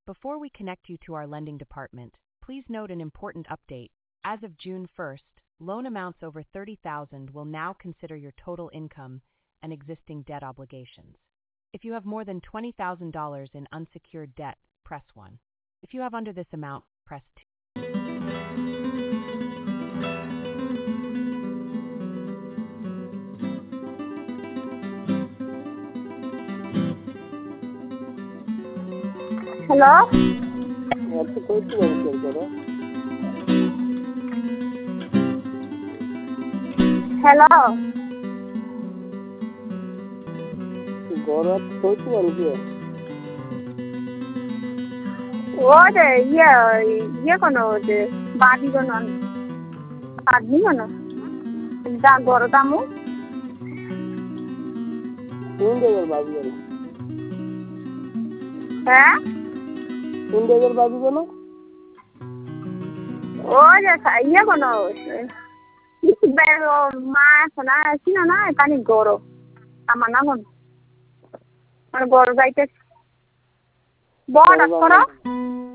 Before we connect you to our lending department, please note an important update. As of June 1st, loan amounts over $30,000 will now consider your total income and existing debt obligations. If you have more than $20,000 in unsecured debt, press 1. If you have under this amount, press 2. Hello? Hello? What? Yeah, kono je. Badi kono. Badi kono. Da goro tamu. Sundagar babu kono. Eh? Sundagar babu kono. Oh, yeah, kono. Pero mas na sino na tani goro. Tama na kono. Goro gaite. Board koro.